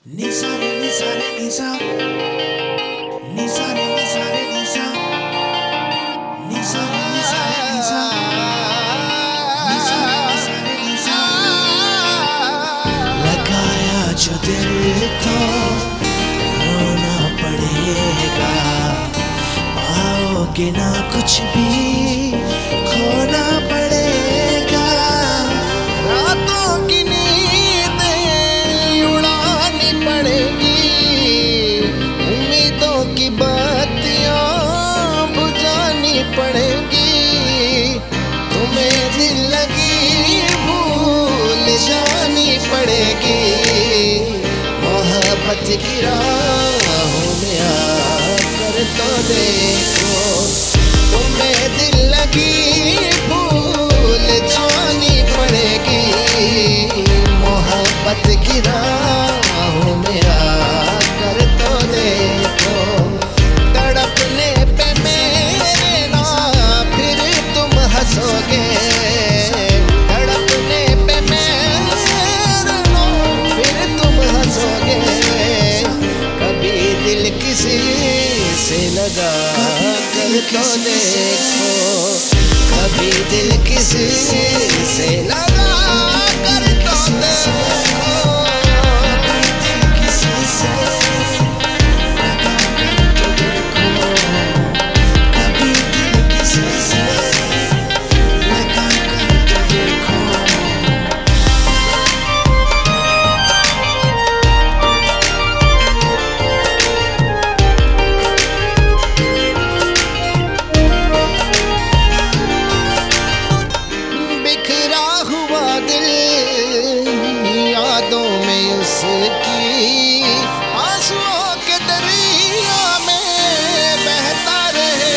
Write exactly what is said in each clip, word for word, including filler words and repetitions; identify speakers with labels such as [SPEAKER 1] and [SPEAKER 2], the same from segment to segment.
[SPEAKER 1] Nisa re nisa re nisa Nisa re nisa re nisa Nisa re nisa re nisa Nisa re nisa re nisa लगाया जो दिल तो रोना पड़ेगा पाओगे ना कुछ भी खोना पड़ेगा
[SPEAKER 2] रातों की नींदें उड़ानी पड़ेगी उम्मीदों की बत्तियां बुझानी पड़ेगी तुम्हें दिल लगी भूल जानी पड़ेगी मोहब्बत की राहों में आकर तो देखो तुम्हें दिल लगी भूल जानी पड़ेगी मोहब्बत की राहों में आकर तो देखो तड़पने पे मेरे ना फिर तुम हंसोगे तड़पने पे मेरे ना फिर तुम हंसोगे कभी दिल किसी से लगा कर तो देखो कभी दिल किसी से लगा कर तो देखो
[SPEAKER 1] कभी दिल किसी से लगा कर तो देखो कभी दिल किसी से लगा कर तो देखो
[SPEAKER 2] बिखरा हुआ दिल यादों में उसकी आंसुओं के दरिया में बहता रहे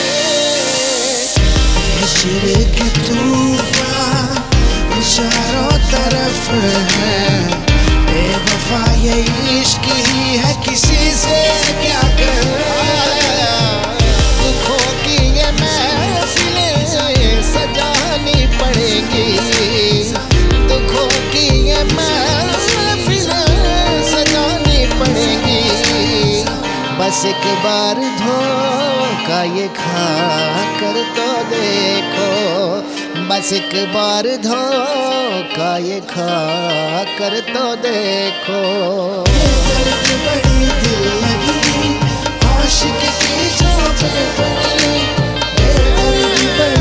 [SPEAKER 1] हिजर के तूफान चारों तरफ है बेवफा ये इश्क ही है किसी से क्या कर
[SPEAKER 2] दुखों की ये महफिलें सजानी पड़ेगी दुखों की ये महफिलें सजानी पड़ेगी बस एक बार धोखा ये खा कर तो देखो बस एक बार धोखा ये खा कर तो देखो
[SPEAKER 1] दर्द बड़ी दिल लगी आशिक की जो पे बनी दर्द बड़ी